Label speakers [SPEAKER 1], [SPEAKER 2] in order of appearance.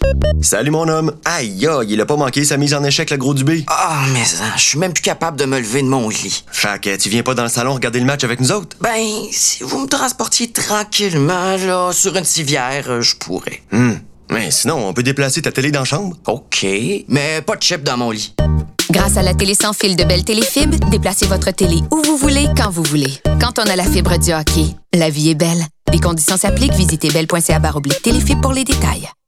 [SPEAKER 1] Salut mon homme. Aïe, aïe, il a pas manqué sa mise en échec, le gros Dubé.
[SPEAKER 2] Ah, mais je suis même plus capable de me lever de mon lit.
[SPEAKER 1] Fait que tu viens pas dans le salon regarder le match avec nous autres?
[SPEAKER 2] Ben, si vous me transportiez tranquillement, là, sur une civière, je pourrais.
[SPEAKER 1] Mais sinon, on peut déplacer ta télé dans la chambre.
[SPEAKER 2] OK, mais pas de chip dans mon lit.
[SPEAKER 3] Grâce à la télé sans fil de Bell Téléfibre, déplacez votre télé où vous voulez, quand vous voulez. Quand on a la fibre du hockey, la vie est belle. Les conditions s'appliquent. Visitez bell.ca/téléfibre pour les détails.